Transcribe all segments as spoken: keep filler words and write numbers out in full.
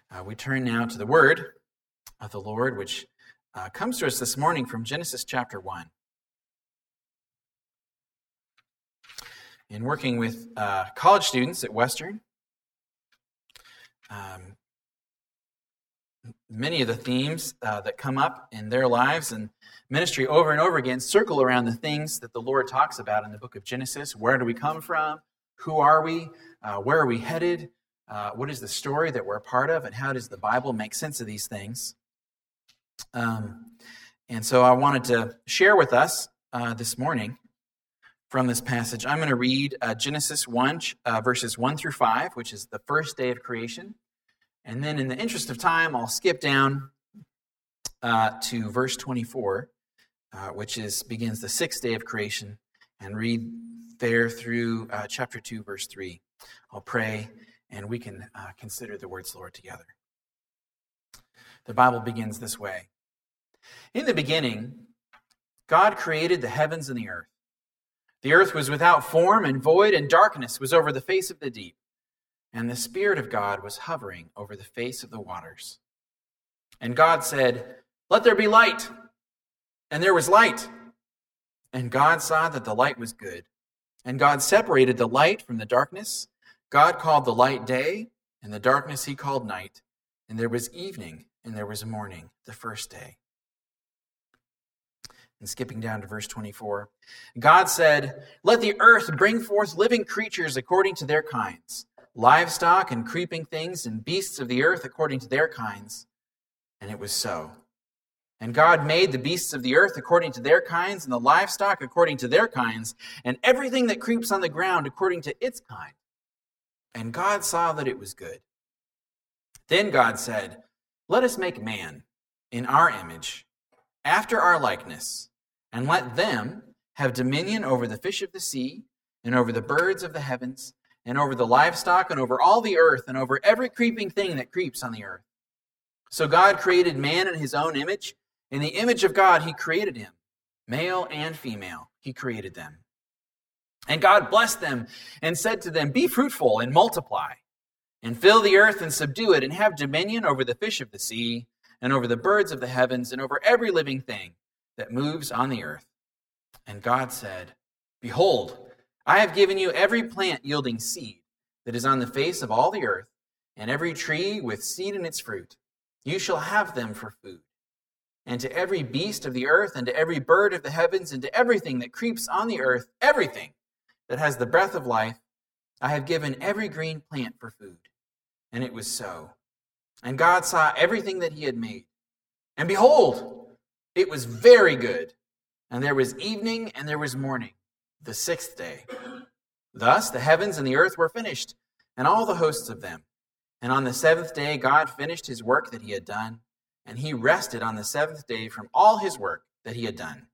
Uh, we turn now to the word of the Lord, which uh, comes to us this morning from Genesis chapter one. In working with uh, college students at Western, um, many of the themes uh, that come up in their lives and ministry over and over again circle around the things that the Lord talks about in the book of Genesis. Where do we come from? Who are we? Uh, where are we headed? Uh, what is the story that we're a part of? And how does the Bible make sense of these things? Um, and so I wanted to share with us uh, this morning from this passage. I'm going to read uh, Genesis one, uh, verses one through five, which is the first day of creation. And then in the interest of time, I'll skip down uh, to verse twenty-four, uh, which is begins the sixth day of creation, and read there through uh, chapter two, verse three. I'll pray, and we can uh, consider the words of the Lord together. The Bible begins this way. In the beginning, God created the heavens and the earth. The earth was without form and void, and darkness was over the face of the deep. And the Spirit of God was hovering over the face of the waters. And God said, "Let there be light." And there was light. And God saw that the light was good. And God separated the light from the darkness. God called the light day, and the darkness he called night. And there was evening, and there was morning, the first day. And skipping down to verse twenty-four, God said, "Let the earth bring forth living creatures according to their kinds, livestock and creeping things and beasts of the earth according to their kinds." And it was so. And God made the beasts of the earth according to their kinds, and the livestock according to their kinds, and everything that creeps on the ground according to its kind. And God saw that it was good. Then God said, "Let us make man in our image, after our likeness, and let them have dominion over the fish of the sea, and over the birds of the heavens, and over the livestock, and over all the earth, and over every creeping thing that creeps on the earth." So God created man in his own image. In the image of God he created him. Male and female he created them. And God blessed them and said to them, "Be fruitful and multiply, and fill the earth and subdue it, and have dominion over the fish of the sea, and over the birds of the heavens, and over every living thing that moves on the earth." And God said, "Behold, I have given you every plant yielding seed that is on the face of all the earth, and every tree with seed in its fruit. You shall have them for food. And to every beast of the earth, and to every bird of the heavens, and to everything that creeps on the earth, everything that has the breath of life, I have given every green plant for food." And it was so. And God saw everything that he had made. And behold, it was very good. And there was evening and there was morning, the sixth day. Thus the heavens and the earth were finished, and all the hosts of them. And on the seventh day God finished his work that he had done, and he rested on the seventh day from all his work that he had done.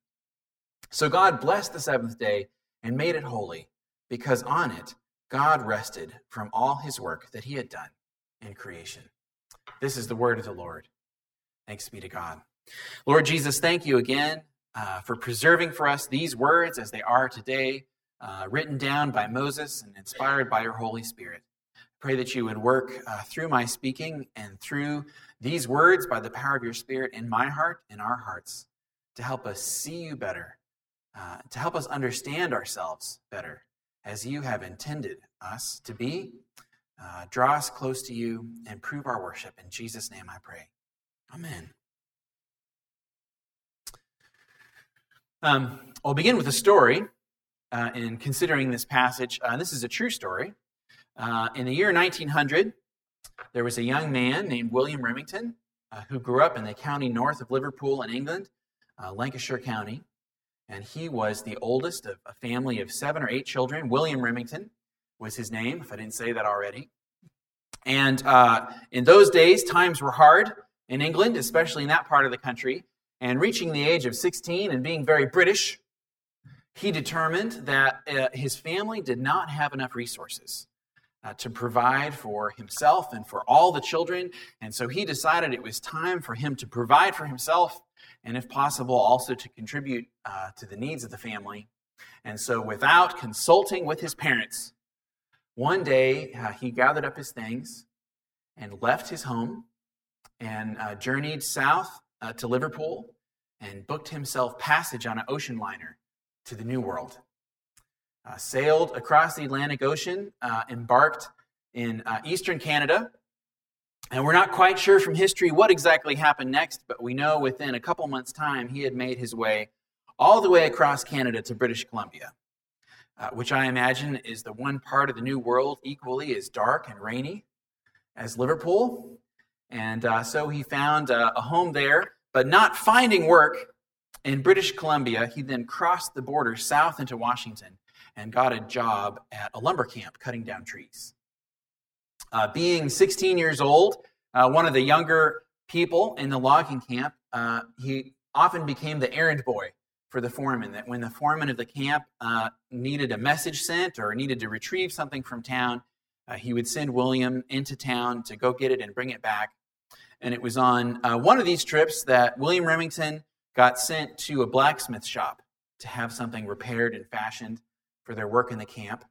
So God blessed the seventh day and made it holy, because on it God rested from all his work that he had done in creation. This is the word of the Lord. Thanks be to God. Lord Jesus, thank you again uh, for preserving for us these words as they are today, uh, written down by Moses and inspired by your Holy Spirit. Pray that you would work uh, through my speaking and through these words by the power of your Spirit in my heart and our hearts to help us see you better, uh, to help us understand ourselves better as you have intended us to be. Uh, draw us close to you and prove our worship. In Jesus' name I pray. Amen. Um, I'll begin with a story uh, in considering this passage. Uh, this is a true story. Uh, in the year nineteen hundred, there was a young man named William Remington uh, who grew up in the county north of Liverpool in England, uh, Lancashire County. And he was the oldest of a family of seven or eight children. William Remington was his name, if I didn't say that already. And uh, in those days, times were hard in England, especially in that part of the country. And reaching the age of sixteen and being very British, he determined that uh, his family did not have enough resources uh, to provide for himself and for all the children. And so he decided it was time for him to provide for himself and, if possible, also to contribute uh, to the needs of the family. And so without consulting with his parents, one day uh, he gathered up his things and left his home and uh, journeyed south uh, to Liverpool and booked himself passage on an ocean liner to the New World. Uh, sailed across the Atlantic Ocean, uh, embarked in uh, eastern Canada, and we're not quite sure from history what exactly happened next, but we know within a couple months' time he had made his way all the way across Canada to British Columbia, uh, which I imagine is the one part of the New World equally as dark and rainy as Liverpool. And uh, so he found uh, a home there, but not finding work in British Columbia, he then crossed the border south into Washington and got a job at a lumber camp cutting down trees. Uh, being sixteen years old, uh, one of the younger people in the logging camp, uh, he often became the errand boy for the foreman, that when the foreman of the camp uh, needed a message sent or needed to retrieve something from town, uh, he would send William into town to go get it and bring it back. And it was on uh, one of these trips that William Remington got sent to a blacksmith shop to have something repaired and fashioned for their work in the camp.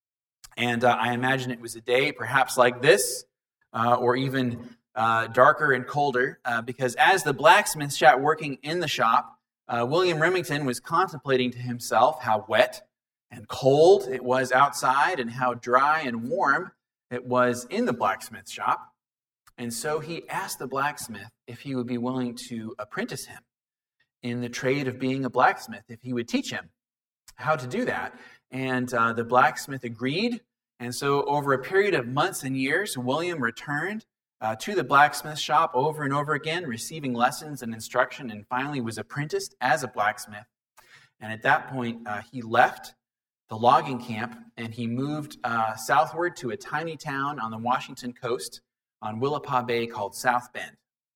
And uh, I imagine it was a day perhaps like this, uh, or even uh, darker and colder, uh, because as the blacksmith sat working in the shop, uh, William Remington was contemplating to himself how wet and cold it was outside and how dry and warm it was in the blacksmith shop. And so he asked the blacksmith if he would be willing to apprentice him in the trade of being a blacksmith, if he would teach him how to do that. And uh, the blacksmith agreed. And so over a period of months and years, William returned uh, to the blacksmith shop over and over again, receiving lessons and instruction, and finally was apprenticed as a blacksmith. And at that point, uh, he left the logging camp and he moved uh, southward to a tiny town on the Washington coast on Willapa Bay called South Bend,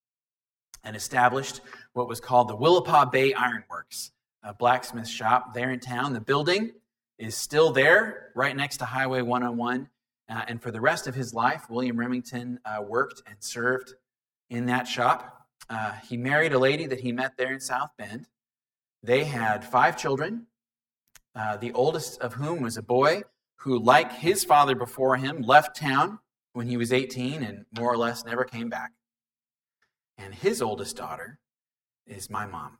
and established what was called the Willapa Bay Iron Works, a blacksmith shop there in town. The building is still there, right next to Highway one oh one. Uh, and for the rest of his life, William Remington uh, worked and served in that shop. Uh, he married a lady that he met there in South Bend. They had five children, uh, the oldest of whom was a boy who, like his father before him, left town when he was eighteen and more or less never came back. And his oldest daughter is my mom.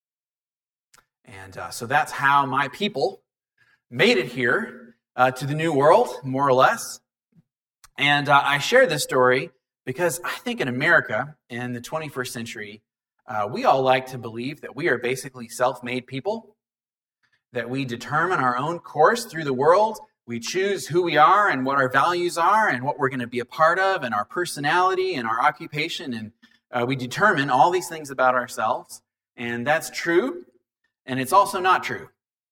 And uh, so that's how my people made it here uh, to the New World, more or less. And uh, I share this story because I think in America in the twenty-first century, uh, we all like to believe that we are basically self-made people, that we determine our own course through the world. We choose who we are and what our values are and what we're going to be a part of and our personality and our occupation. And uh, we determine all these things about ourselves. And that's true. And it's also not true.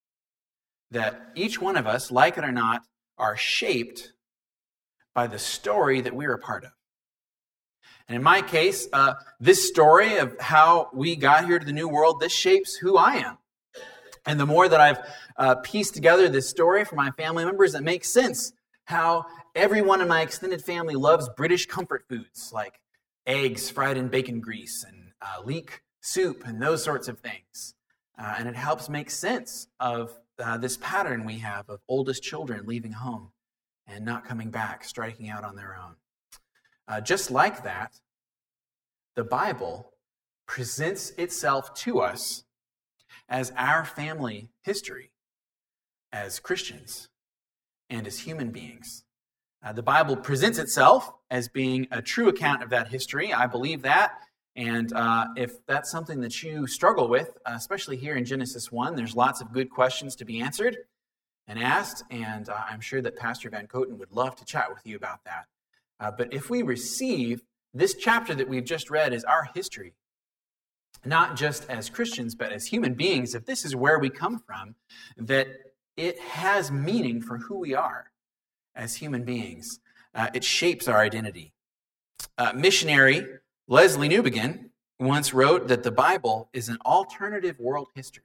That each one of us, like it or not, are shaped by the story that we're a part of. And in my case, uh, this story of how we got here to the New World, this shapes who I am. And the more that I've uh, pieced together this story for my family members, it makes sense how everyone in my extended family loves British comfort foods like eggs fried in bacon grease and uh, leek soup and those sorts of things. Uh, and it helps make sense of uh, this pattern we have of oldest children leaving home and not coming back, striking out on their own. Uh, just like that, the Bible presents itself to us as our family history, as Christians, and as human beings. Uh, the Bible presents itself as being a true account of that history. I believe that. And uh, if that's something that you struggle with, uh, especially here in Genesis one, there's lots of good questions to be answered and asked. And uh, I'm sure that Pastor Van Coten would love to chat with you about that. Uh, but if we receive this chapter that we've just read as our history, not just as Christians, but as human beings, if this is where we come from, that it has meaning for who we are as human beings. Uh, it shapes our identity. Uh, missionary Leslie Newbegin once wrote that the Bible is an alternative world history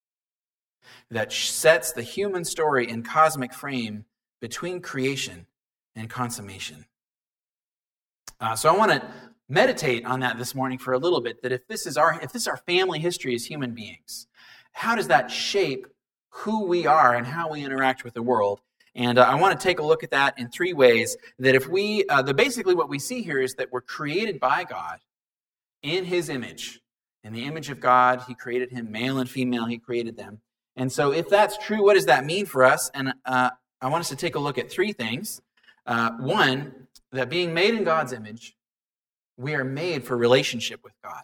that sets the human story in cosmic frame between creation and consummation. Uh, so I want to meditate on that this morning for a little bit, that if this is our if this is our family history as human beings, how does that shape who we are and how we interact with the world? And uh, I want to take a look at that in three ways. That if we, uh, the basically what we see here is that we're created by God in his image. In the image of God, he created him, male and female, he created them. And so if that's true, what does that mean for us? And uh, I want us to take a look at three things. Uh, one, that being made in God's image, we are made for relationship with God.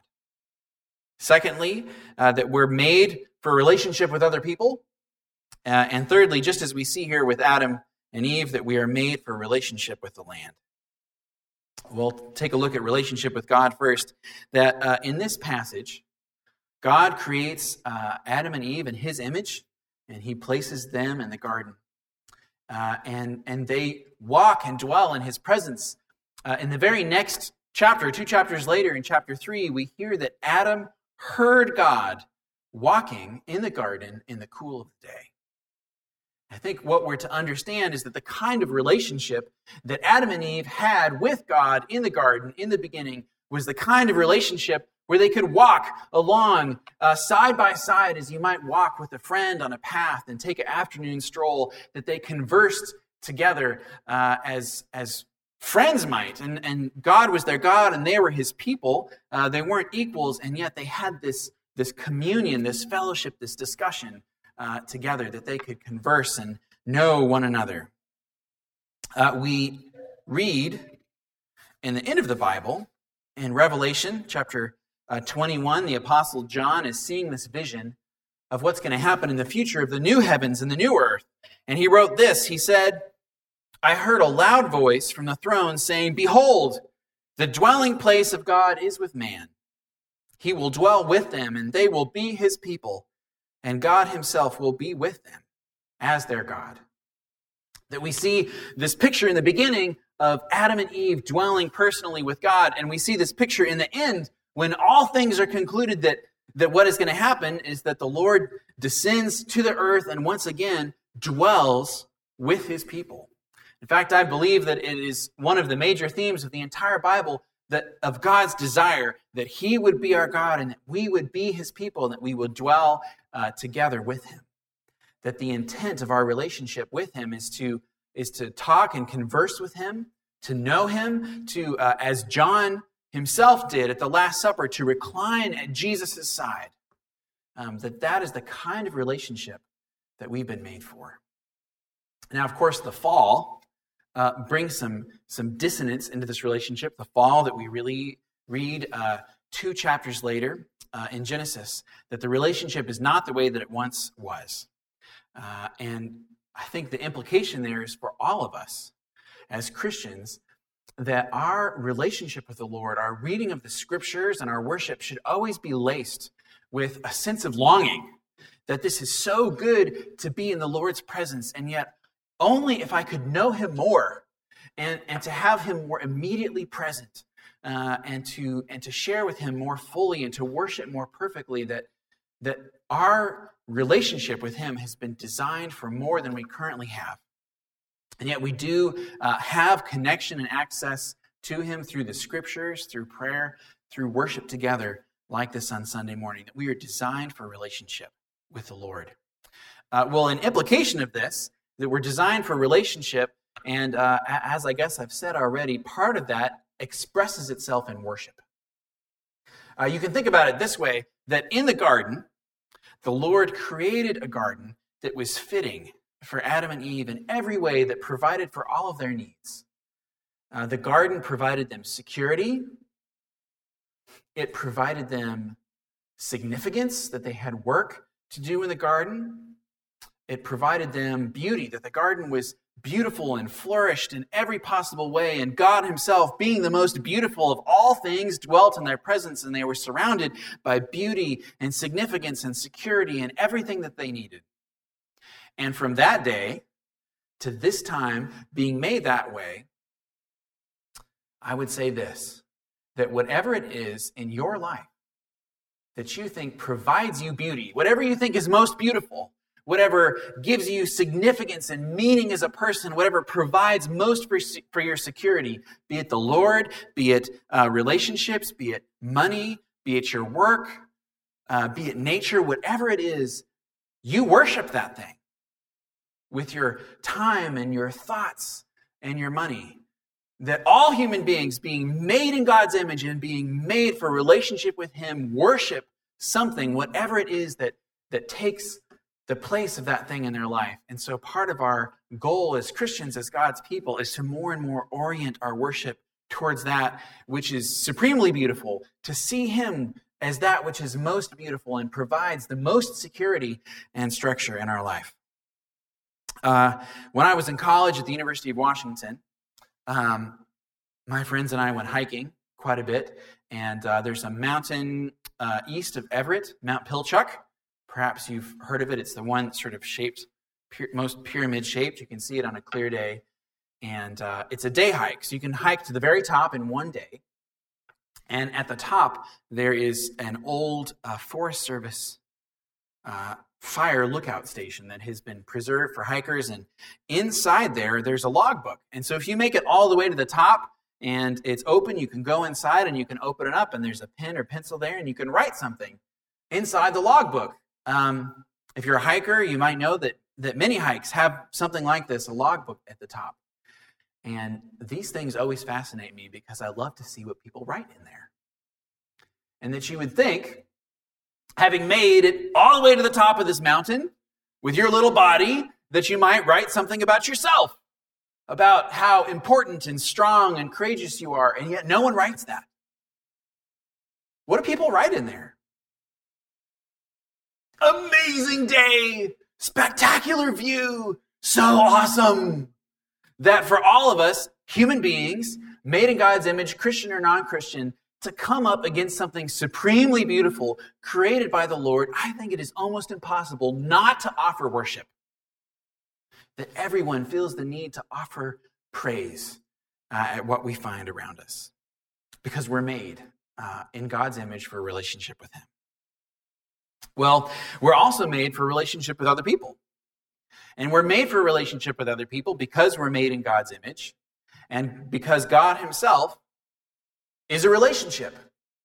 Secondly, uh, that we're made for relationship with other people. Uh, and thirdly, just as we see here with Adam and Eve, that we are made for relationship with the land. We'll take a look at relationship with God first. That uh, in this passage, God creates uh, Adam and Eve in his image, and he places them in the garden. Uh, and, and they walk and dwell in his presence. Uh, in the very next chapter, two chapters later, in chapter three, we hear that Adam heard God walking in the garden in the cool of the day. I think what we're to understand is that the kind of relationship that Adam and Eve had with God in the garden in the beginning was the kind of relationship where they could walk along uh, side by side as you might walk with a friend on a path and take an afternoon stroll, that they conversed together uh, as, as friends might. And, and God was their God and they were his people. Uh, they weren't equals, and yet they had this, this communion, this fellowship, this discussion Uh, together, that they could converse and know one another. Uh, we read in the end of the Bible, in Revelation chapter uh, twenty-one, the Apostle John is seeing this vision of what's going to happen in the future of the new heavens and the new earth. And he wrote this, he said, "I heard a loud voice from the throne saying, 'Behold, the dwelling place of God is with man. He will dwell with them, and they will be his people. And God himself will be with them as their God.'" That we see this picture in the beginning of Adam and Eve dwelling personally with God. And we see this picture in the end when all things are concluded, that, that what is going to happen is that the Lord descends to the earth and once again dwells with his people. In fact, I believe that it is one of the major themes of the entire Bible, that of God's desire that he would be our God and that we would be his people and that we would dwell uh, together with him. That the intent of our relationship with him is to, is to talk and converse with him, to know him, to, uh, as John himself did at the Last Supper, to recline at Jesus' side. Um, that that is the kind of relationship that we've been made for. Now, of course, the fall Uh, bring some, some dissonance into this relationship. The fall that we really read uh, two chapters later uh, in Genesis, that the relationship is not the way that it once was. Uh, and I think the implication there is for all of us as Christians, that our relationship with the Lord, our reading of the scriptures and our worship should always be laced with a sense of longing, that this is so good to be in the Lord's presence, and yet only if I could know him more and, and to have him more immediately present uh, and to and to share with him more fully and to worship more perfectly, that, that our relationship with him has been designed for more than we currently have. And yet we do uh, have connection and access to him through the scriptures, through prayer, through worship together like this on Sunday morning, that we are designed for relationship with the Lord. Uh, well, an implication of this, that we're designed for relationship, and uh, as I guess I've said already, part of that expresses itself in worship. Uh, you can think about it this way, that in the garden, the Lord created a garden that was fitting for Adam and Eve in every way, that provided for all of their needs. Uh, the garden provided them security. It provided them significance, that they had work to do in the garden. It provided them beauty, that the garden was beautiful and flourished in every possible way, and God himself, being the most beautiful of all things, dwelt in their presence, and they were surrounded by beauty and significance and security and everything that they needed. And from that day to this time being made that way, I would say this, that whatever it is in your life that you think provides you beauty, whatever you think is most beautiful, whatever gives you significance and meaning as a person, whatever provides most for, for your security, be it the Lord, be it uh, relationships, be it money, be it your work, uh, be it nature, whatever it is, you worship that thing. with your time and your thoughts and your money. That all human beings being made in God's image and being made for relationship with him worship something, whatever it is that, that takes the place of that thing in their life. And so part of our goal as Christians, as God's people, is to more and more orient our worship towards that which is supremely beautiful, to see him as that which is most beautiful and provides the most security and structure in our life. Uh, when I was in college at the University of Washington, um, my friends and I went hiking quite a bit, and uh, there's a mountain uh, east of Everett, Mount Pilchuck. Perhaps you've heard of it. It's the one that's sort of shaped, py- most pyramid-shaped. You can see it on a clear day. And uh, it's a day hike, so you can hike to the very top in one day. And at the top, there is an old uh, Forest Service uh, fire lookout station that has been preserved for hikers. And inside there, there's a logbook. And so if you make it all the way to the top and it's open, you can go inside and you can open it up, and there's a pen or pencil there, and you can write something inside the logbook. Um, if you're a hiker, you might know that, that many hikes have something like this, a logbook at the top. And these things always fascinate me because I love to see what people write in there. And that you would think, having made it all the way to the top of this mountain with your little body, that you might write something about yourself, about how important and strong and courageous you are, and yet no one writes that. What do people write in there? Amazing day, spectacular view, so awesome. That for all of us, human beings, made in God's image, Christian or non-Christian, to come up against something supremely beautiful, created by the Lord, I think it is almost impossible not to offer worship. That everyone feels the need to offer praise uh, at what we find around us. Because we're made uh, in God's image for a relationship with him. Well, we're also made for a relationship with other people. And we're made for a relationship with other people because we're made in God's image and because God himself is a relationship.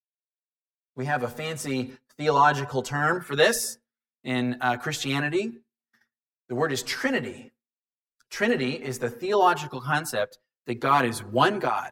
We have a fancy theological term for this in uh, Christianity. The word is Trinity. Trinity is the theological concept that God is one God,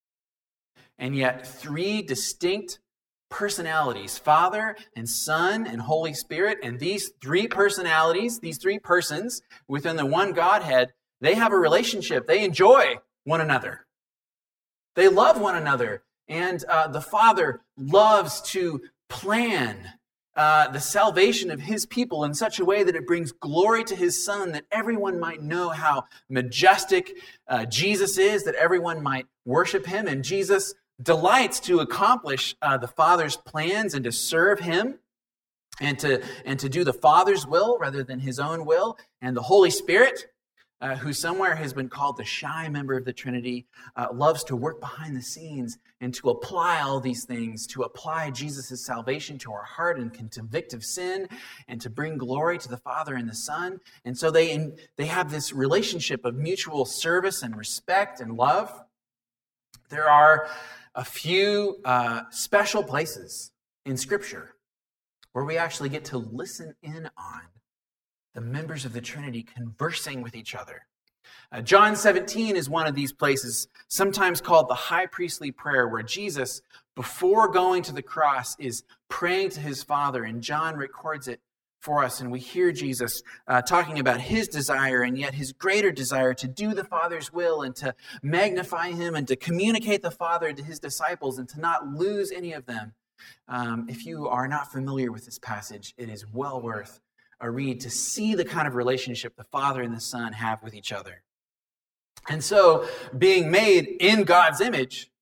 and yet three distinct personalities, Father and Son and Holy Spirit, and these three personalities, these three persons within the one Godhead, they have a relationship. They enjoy one another. They love one another. And uh, the Father loves to plan uh, the salvation of his people in such a way that it brings glory to his Son, that everyone might know how majestic uh, Jesus is, that everyone might worship him. And Jesus delights to accomplish uh, the Father's plans and to serve him and to, and to do the Father's will rather than his own will. And the Holy Spirit, uh, who somewhere has been called the shy member of the Trinity, uh, loves to work behind the scenes and to apply all these things, to apply Jesus' salvation to our heart and convict of sin and to bring glory to the Father and the Son. And so they, in, they have this relationship of mutual service and respect and love. There are a few uh, special places in Scripture where we actually get to listen in on the members of the Trinity conversing with each other. Uh, John seventeen is one of these places, sometimes called the high priestly prayer, where Jesus, before going to the cross, is praying to his Father, and John records it for us, and we hear Jesus uh, talking about his desire and yet his greater desire to do the Father's will and to magnify him and to communicate the Father to his disciples and to not lose any of them. Um, if you are not familiar with this passage, it is well worth a read to see the kind of relationship the Father and the Son have with each other. And so, being made in God's image,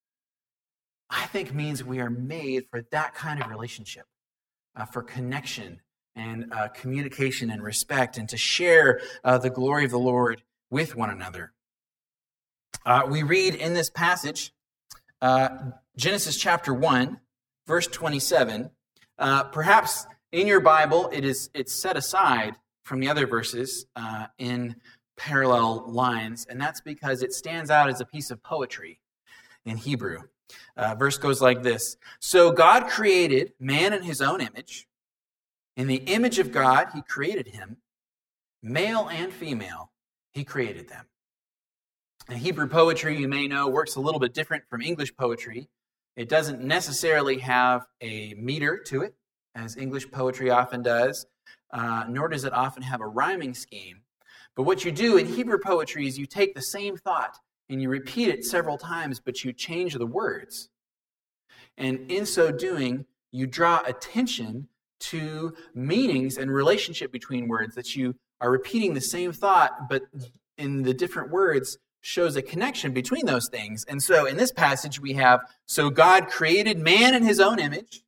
I think means we are made for that kind of relationship, uh, for connection and uh, communication and respect, and to share uh, the glory of the Lord with one another. Uh, we read in this passage, uh, Genesis chapter one, verse twenty-seven. Uh, perhaps in your Bible, it is it's set aside from the other verses uh, in parallel lines, and that's because it stands out as a piece of poetry in Hebrew. Uh, verse goes like this: So God created man in his own image. In the image of God, he created him. Male and female, he created them. And Hebrew poetry, you may know, works a little bit different from English poetry. It doesn't necessarily have a meter to it, as English poetry often does, uh, nor does it often have a rhyming scheme. But what you do in Hebrew poetry is you take the same thought and you repeat it several times, but you change the words. And in so doing, you draw attention to meanings and relationship between words, that you are repeating the same thought, but in the different words shows a connection between those things. And so in this passage we have, so God created man in his own image.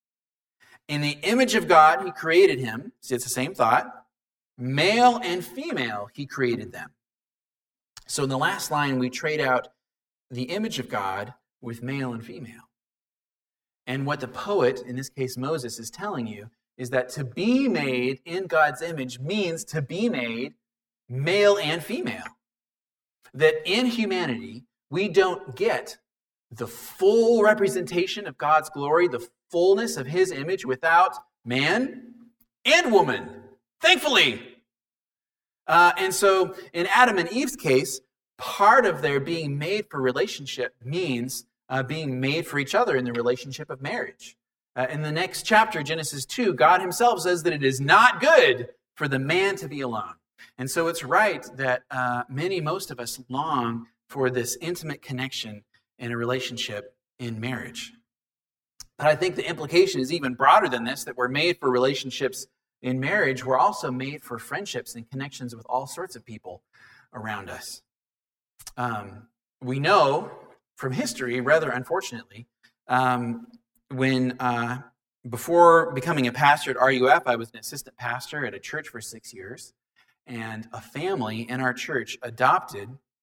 In the image of God, he created him. See, it's the same thought. Male and female, he created them. So in the last line, we trade out the image of God with male and female. And what the poet, in this case Moses, is telling you is that to be made in God's image means to be made male and female. That in humanity, we don't get the full representation of God's glory, the fullness of his image without man and woman, thankfully. Uh, and so in Adam and Eve's case, part of their being made for relationship means uh, being made for each other in the relationship of marriage. Uh, in the next chapter, Genesis two, God himself says that it is not good for the man to be alone. And so it's right that uh, many, most of us long for this intimate connection in a relationship in marriage. But I think the implication is even broader than this, that we're made for relationships in marriage. We're also made for friendships and connections with all sorts of people around us. Um, we know from history, rather unfortunately, um, when uh, before becoming a pastor at R U F, I was an assistant pastor at a church for six years. And a family in our church adopted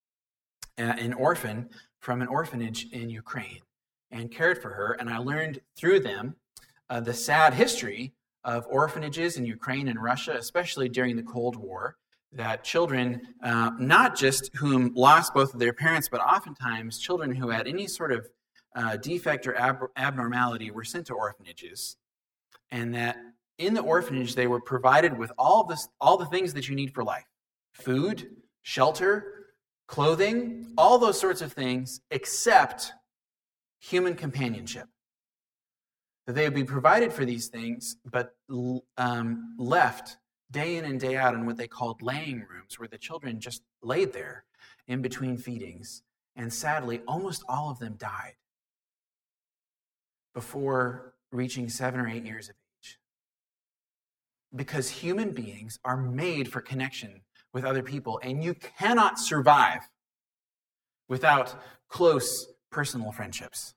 an orphan from an orphanage in Ukraine and cared for her. And I learned through them uh, the sad history of orphanages in Ukraine and Russia, especially during the Cold War, that children, uh, not just whom lost both of their parents, but oftentimes children who had any sort of uh, defect or ab- abnormality were sent to orphanages. And that in the orphanage, they were provided with all this, all the things that you need for life. Food, shelter, clothing, all those sorts of things, except human companionship. That they would be provided for these things, but um, left day in and day out in what they called laying rooms, where the children just laid there in between feedings. And sadly, almost all of them died before reaching seven or eight years of age. Because human beings are made for connection with other people, and you cannot survive without close personal friendships.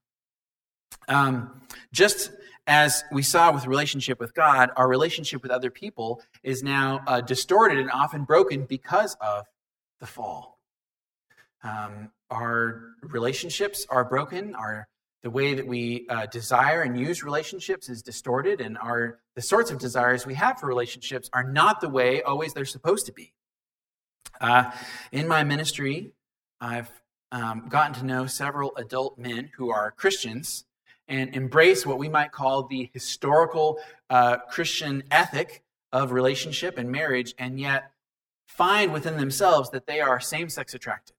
Um, just as we saw with relationship with God, our relationship with other people is now uh, distorted and often broken because of the fall. Um, our relationships are broken. Our The way that we uh, desire and use relationships is distorted, and our the sorts of desires we have for relationships are not the way always they're supposed to be. Uh, in my ministry, I've um, gotten to know several adult men who are Christians and embrace what we might call the historical uh, Christian ethic of relationship and marriage, and yet find within themselves that they are same-sex attracted.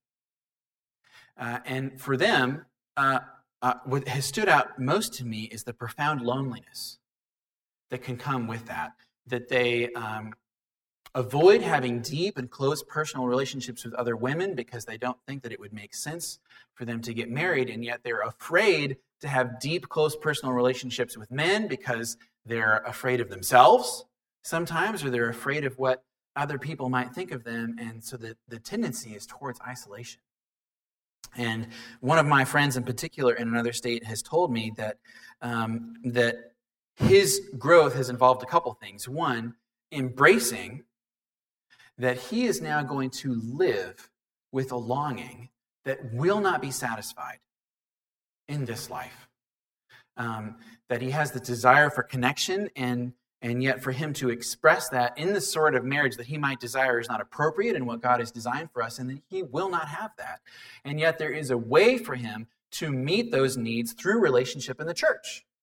Uh, and for them, uh, Uh, what has stood out most to me is the profound loneliness that can come with that. That they um, avoid having deep and close personal relationships with other women because they don't think that it would make sense for them to get married, and yet they're afraid to have deep, close personal relationships with men because they're afraid of themselves sometimes, or they're afraid of what other people might think of them, and so the, the tendency is towards isolation. And one of my friends in particular in another state has told me that um, that his growth has involved a couple things. One, embracing that he is now going to live with a longing that will not be satisfied in this life. Um, that he has the desire for connection, and And yet for him to express that in the sort of marriage that he might desire is not appropriate in what God has designed for us, and that he will not have that. And yet there is a way for him to meet those needs through relationship in the church.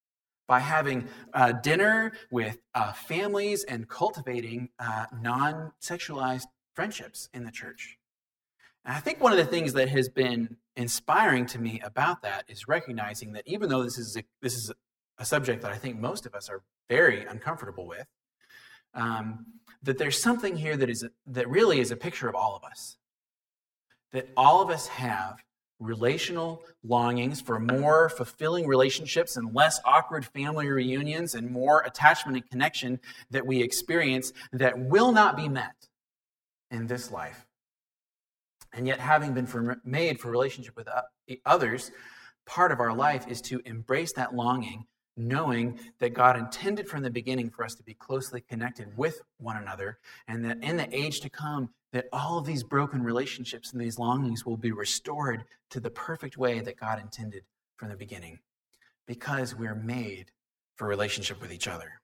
by having uh, dinner with uh, families and cultivating uh, non-sexualized friendships in the church. And I think one of the things that has been inspiring to me about that is recognizing that even though this is a, this is a subject that I think most of us are very uncomfortable with, um, that there's something here that is that really is a picture of all of us. That all of us have relational longings for more fulfilling relationships and less awkward family reunions and more attachment and connection that we experience that will not be met in this life. And yet, having been for, made for relationship with others, part of our life is to embrace that longing, knowing that God intended from the beginning for us to be closely connected with one another, and that in the age to come, that all of these broken relationships and these longings will be restored to the perfect way that God intended from the beginning, because we're made for relationship with each other.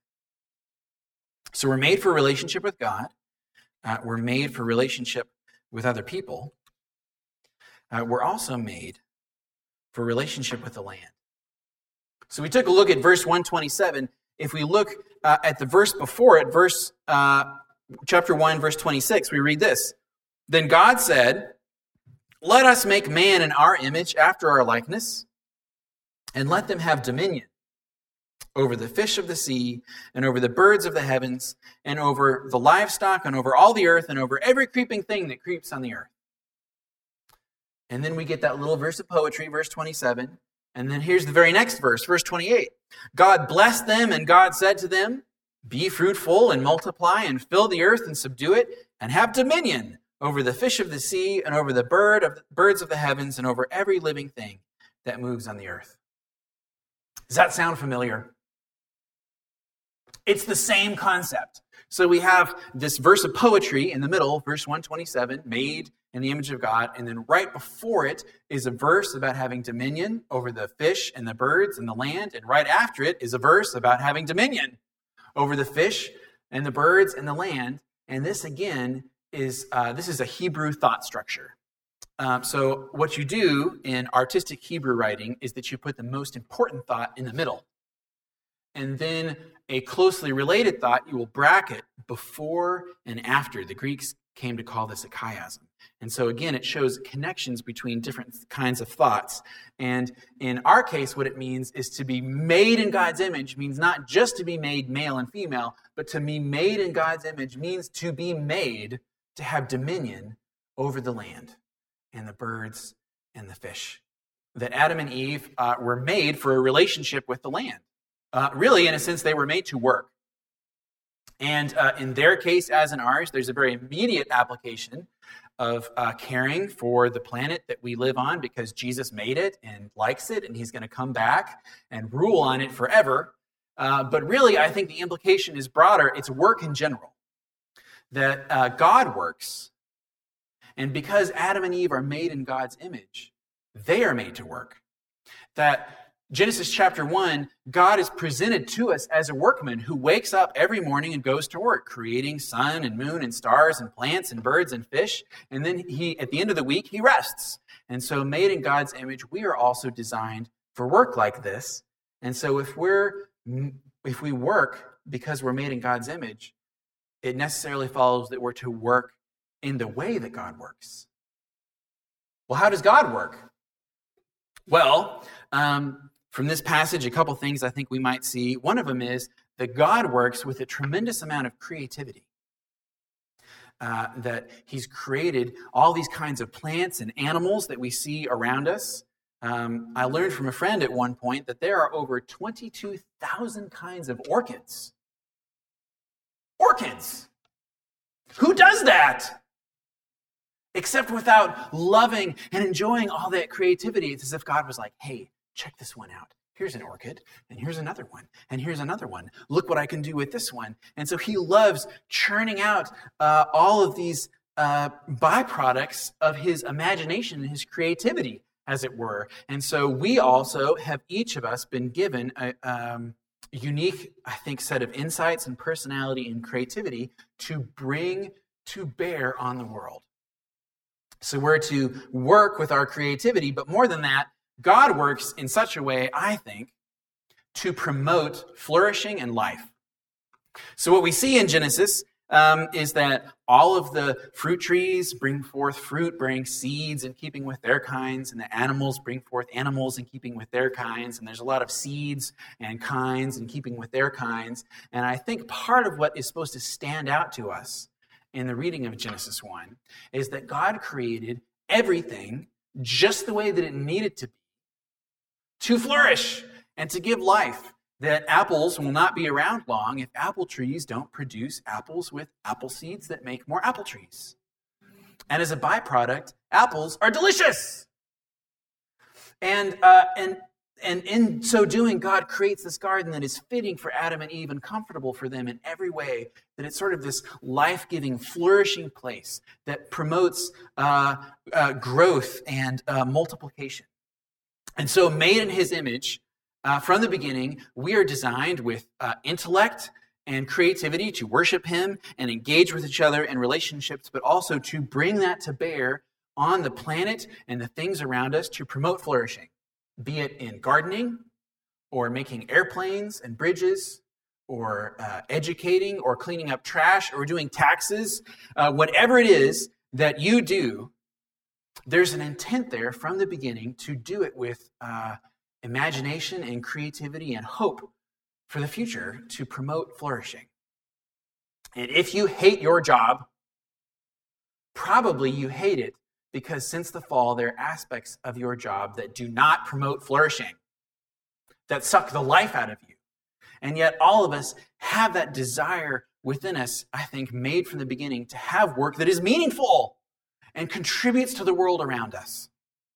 So we're made for relationship with God. Uh, we're made for relationship with other people. Uh, we're also made for relationship with the land. So we took a look at verse one twenty-seven. If we look uh, at the verse before it, verse uh, chapter one, verse twenty-six, we read this. Then God said, "Let us make man in our image after our likeness, and let them have dominion over the fish of the sea, and over the birds of the heavens, and over the livestock, and over all the earth, and over every creeping thing that creeps on the earth." And then we get that little verse of poetry, verse twenty-seven. And then here's the very next verse, verse twenty-eight. God blessed them, and God said to them, "Be fruitful and multiply, and fill the earth and subdue it, and have dominion over the fish of the sea, and over the bird of birds of the heavens, and over every living thing that moves on the earth." Does that sound familiar? It's the same concept. So we have this verse of poetry in the middle, verse one twenty-seven, made in the image of God. And then right before it is a verse about having dominion over the fish and the birds and the land. And right after it is a verse about having dominion over the fish and the birds and the land. And this again is, uh, this is a Hebrew thought structure. Um, so what you do in artistic Hebrew writing is that you put the most important thought in the middle. And then a closely related thought you will bracket before and after. The Greeks came to call this a chiasm. And so again, it shows connections between different kinds of thoughts. And in our case, what it means is to be made in God's image means not just to be made male and female, but to be made in God's image means to be made to have dominion over the land and the birds and the fish. That Adam and Eve uh, were made for a relationship with the land. Uh, really, in a sense, they were made to work. And uh, in their case, as in ours, there's a very immediate application of uh, caring for the planet that we live on because Jesus made it and likes it, and he's going to come back and rule on it forever. Uh, but really, I think the implication is broader. It's work in general. That uh, God works, and because Adam and Eve are made in God's image, they are made to work. That Genesis chapter one, God is presented to us as a workman who wakes up every morning and goes to work, creating sun and moon and stars and plants and birds and fish. And then he, at the end of the week, he rests. And so made in God's image, we are also designed for work like this. And so if we're, if we work because we're made in God's image, it necessarily follows that we're to work in the way that God works. Well, how does God work? Well, um, from this passage, a couple things I think we might see. One of them is that God works with a tremendous amount of creativity. Uh, that he's created all these kinds of plants and animals that we see around us. Um, I learned from a friend at one point that there are over twenty-two thousand kinds of orchids. Orchids! Who does that? Except without loving and enjoying all that creativity. It's as if God was like, hey, check this one out. Here's an orchid, and here's another one, and here's another one. Look what I can do with this one. And so he loves churning out uh, all of these uh, byproducts of his imagination and his creativity, as it were. And so we also have, each of us, been given a um, unique, I think, set of insights and personality and creativity to bring to bear on the world. So we're to work with our creativity, but more than that, God works in such a way, I think, to promote flourishing and life. So what we see in Genesis um, is that all of the fruit trees bring forth fruit, bearing seeds in keeping with their kinds, and the animals bring forth animals in keeping with their kinds, and there's a lot of seeds and kinds in keeping with their kinds. And I think part of what is supposed to stand out to us in the reading of Genesis one is that God created everything just the way that it needed to be to flourish and to give life. That apples will not be around long if apple trees don't produce apples with apple seeds that make more apple trees. And as a byproduct, apples are delicious. And uh, and and in so doing, God creates this garden that is fitting for Adam and Eve and comfortable for them in every way. That it's sort of this life-giving, flourishing place that promotes uh, uh, growth and uh, multiplication. And so, made in His image. Uh, from the beginning, we are designed with uh, intellect and creativity to worship Him and engage with each other in relationships, but also to bring that to bear on the planet and the things around us to promote flourishing, be it in gardening or making airplanes and bridges or uh, educating or cleaning up trash or doing taxes. Uh, whatever it is that you do, there's an intent there from the beginning to do it with uh, imagination and creativity and hope for the future to promote flourishing. And if you hate your job, probably you hate it because since the fall, there are aspects of your job that do not promote flourishing, that suck the life out of you. And yet all of us have that desire within us, I think, made from the beginning to have work that is meaningful and contributes to the world around us.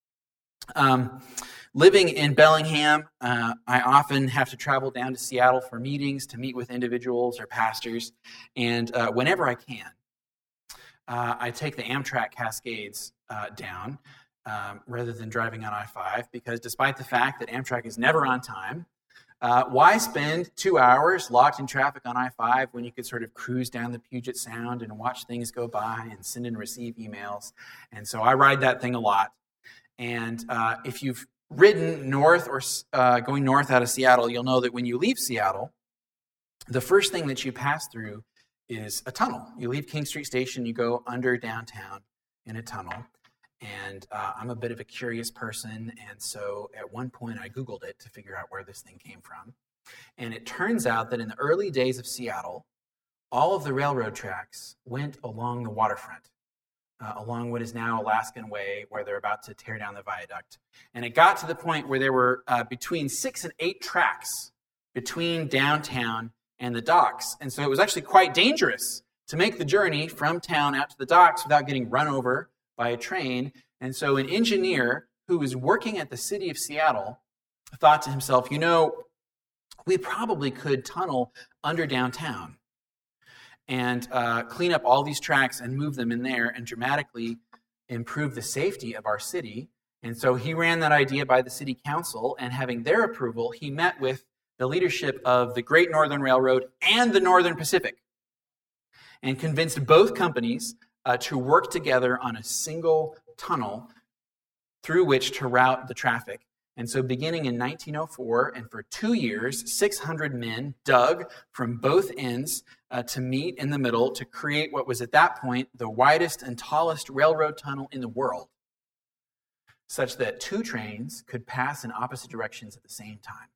Um, Living in Bellingham, uh, I often have to travel down to Seattle for meetings to meet with individuals or pastors. And uh, whenever I can, uh, I take the Amtrak Cascades uh, down um, rather than driving on I five, because despite the fact that Amtrak is never on time, uh, why spend two hours locked in traffic on I five when you could sort of cruise down the Puget Sound and watch things go by and send and receive emails? And so I ride that thing a lot. And uh, if you've ridden north or uh, going north out of Seattle, you'll know that when you leave Seattle, the first thing that you pass through is a tunnel. You leave King Street Station, you go under downtown in a tunnel. And uh, I'm a bit of a curious person, and so at one point I Googled it to figure out where this thing came from. And it turns out that in the early days of Seattle, all of the railroad tracks went along the waterfront. Uh, along what is now Alaskan Way, where they're about to tear down the viaduct. And it got to the point where there were uh, between six and eight tracks between downtown and the docks. And so it was actually quite dangerous to make the journey from town out to the docks without getting run over by a train. And so an engineer who was working at the city of Seattle thought to himself, you know, we probably could tunnel under downtown and uh, clean up all these tracks and move them in there and dramatically improve the safety of our city. And so he ran that idea by the city council, and having their approval, he met with the leadership of the Great Northern Railroad and the Northern Pacific and convinced both companies uh, to work together on a single tunnel through which to route the traffic. And so beginning in nineteen oh four, and for two years, six hundred men dug from both ends uh, to meet in the middle to create what was at that point the widest and tallest railroad tunnel in the world, such that two trains could pass in opposite directions at the same time.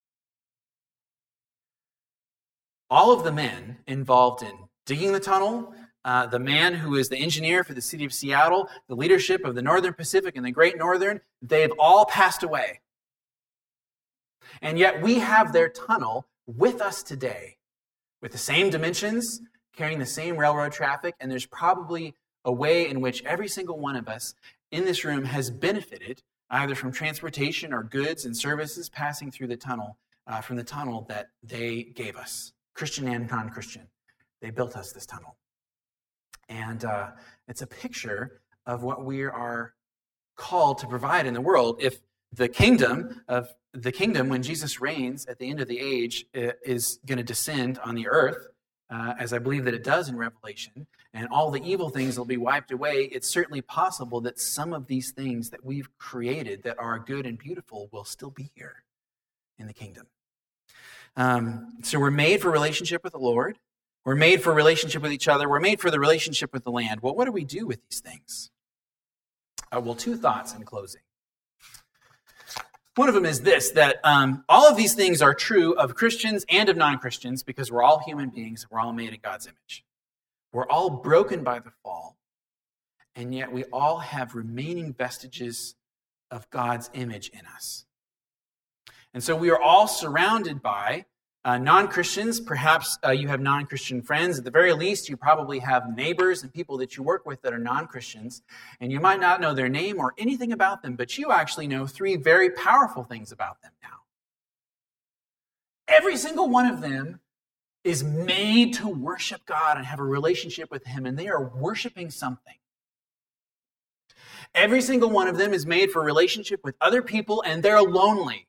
All of the men involved in digging the tunnel, uh, the man who is the engineer for the city of Seattle, the leadership of the Northern Pacific and the Great Northern, they've all passed away. And yet we have their tunnel with us today, with the same dimensions, carrying the same railroad traffic, and there's probably a way in which every single one of us in this room has benefited either from transportation or goods and services passing through the tunnel, uh, from the tunnel that they gave us, Christian and non-Christian. They built us this tunnel. And uh, it's a picture of what we are called to provide in the world. If the kingdom of the kingdom, when Jesus reigns at the end of the age, is going to descend on the earth, uh, as I believe that it does in Revelation, and all the evil things will be wiped away, it's certainly possible that some of these things that we've created that are good and beautiful will still be here in the kingdom. Um, so we're made for relationship with the Lord. We're made for relationship with each other. We're made for the relationship with the land. Well, what do we do with these things? Uh, well, two thoughts in closing. One of them is this, that um, all of these things are true of Christians and of non-Christians because we're all human beings. We're all made in God's image. We're all broken by the fall, and yet we all have remaining vestiges of God's image in us. And so we are all surrounded by uh, non-Christians. Perhaps uh, you have non-Christian friends. At the very least, you probably have neighbors and people that you work with that are non-Christians. And you might not know their name or anything about them, but you actually know three very powerful things about them now. Every single one of them is made to worship God and have a relationship with Him, and they are worshiping something. Every single one of them is made for a relationship with other people, and they're lonely.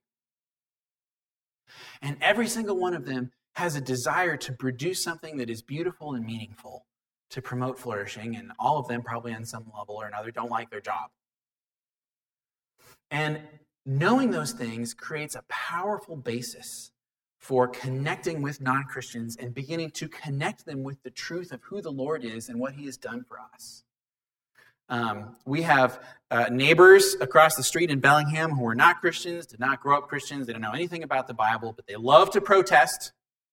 And every single one of them has a desire to produce something that is beautiful and meaningful to promote flourishing, and all of them probably on some level or another don't like their job. And knowing those things creates a powerful basis for connecting with non-Christians and beginning to connect them with the truth of who the Lord is and what He has done for us. Um, we have uh, neighbors across the street in Bellingham who are not Christians, did not grow up Christians, they don't know anything about the Bible, but they love to protest.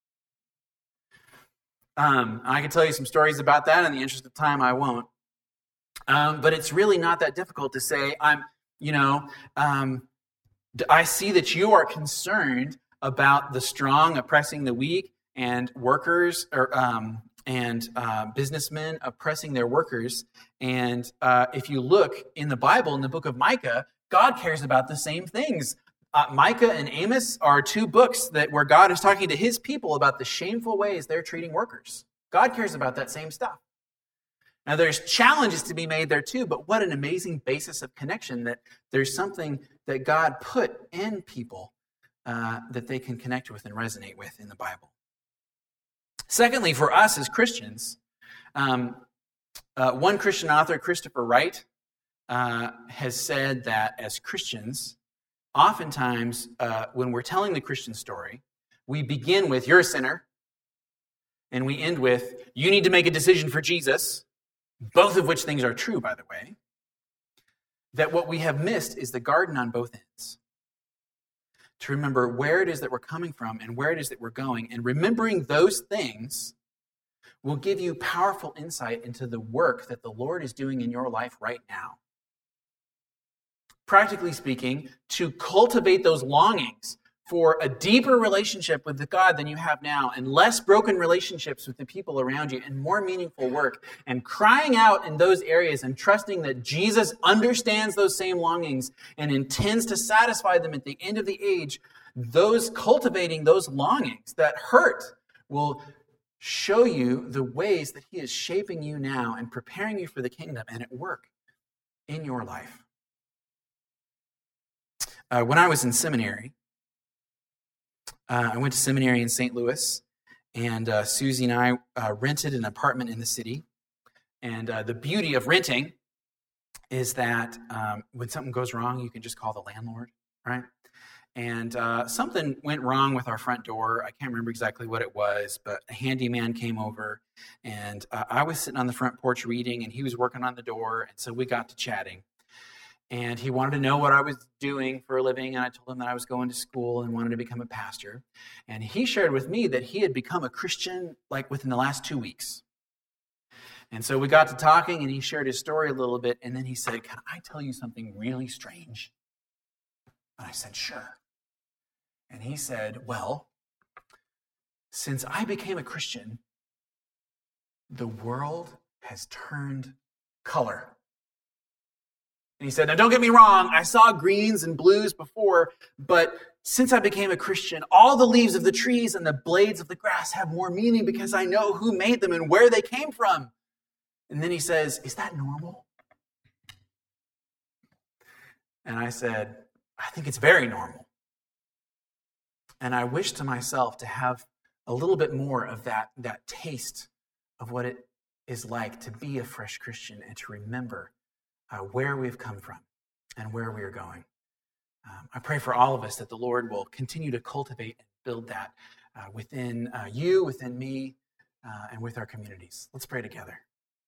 Um, I can tell you some stories about that. In the interest of time, I won't. Um, but it's really not that difficult to say, I'm, you know, um, I see that you are concerned about the strong oppressing the weak and workers or um, and uh, businessmen oppressing their workers. And uh, if you look in the Bible, in the book of Micah, God cares about the same things. Uh, Micah and Amos are two books that where God is talking to His people about the shameful ways they're treating workers. God cares about that same stuff. Now, there's challenges to be made there too, but what an amazing basis of connection that there's something that God put in people uh, that they can connect with and resonate with in the Bible. Secondly, for us as Christians, um, uh, one Christian author, Christopher Wright, uh, has said that as Christians, oftentimes uh, when we're telling the Christian story, we begin with, you're a sinner, and we end with, you need to make a decision for Jesus, both of which things are true, by the way, that what we have missed is the garden on both ends. To remember where it is that we're coming from and where it is that we're going. And remembering those things will give you powerful insight into the work that the Lord is doing in your life right now. Practically speaking, to cultivate those longings for a deeper relationship with the God than you have now, and less broken relationships with the people around you, and more meaningful work, and crying out in those areas and trusting that Jesus understands those same longings and intends to satisfy them at the end of the age, those cultivating those longings that hurt will show you the ways that He is shaping you now and preparing you for the kingdom and at work in your life. Uh, when I was in seminary, Uh, I went to seminary in Saint Louis, and uh, Susie and I uh, rented an apartment in the city. And uh, the beauty of renting is that um, when something goes wrong, you can just call the landlord, right? And uh, something went wrong with our front door. I can't remember exactly what it was, but a handyman came over, and uh, I was sitting on the front porch reading, and he was working on the door, and so we got to chatting. And he wanted to know what I was doing for a living, and I told him that I was going to school and wanted to become a pastor. And he shared with me that he had become a Christian like within the last two weeks. And so we got to talking, and he shared his story a little bit, and then he said, "Can I tell you something really strange?" And I said, "Sure." And he said, "Well, since I became a Christian, the world has turned color." And he said, "Now don't get me wrong, I saw greens and blues before, but since I became a Christian, all the leaves of the trees and the blades of the grass have more meaning because I know who made them and where they came from." And then he says, "Is that normal?" And I said, "I think it's very normal." And I wish to myself to have a little bit more of that, that taste of what it is like to be a fresh Christian and to remember Uh, where we've come from and where we are going. Um, I pray for all of us that the Lord will continue to cultivate and build that uh, within uh, you, within me, uh, and with our communities. Let's pray together.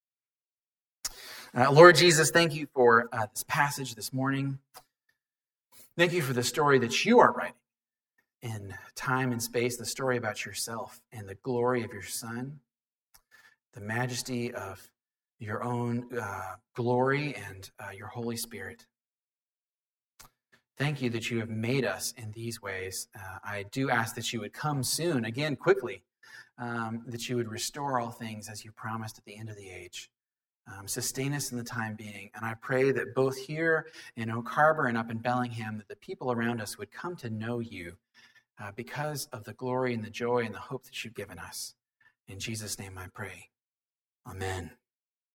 Uh, Lord Jesus, thank you for uh, this passage this morning. Thank you for the story that you are writing in time and space, the story about yourself and the glory of your Son, the majesty of your own uh, glory and uh, your Holy Spirit. Thank you that you have made us in these ways. Uh, I do ask that you would come soon, again, quickly, um, that you would restore all things as you promised at the end of the age. Um, sustain us in the time being. And I pray that both here in Oak Harbor and up in Bellingham, that the people around us would come to know you uh, because of the glory and the joy and the hope that you've given us. In Jesus' name I pray. Amen.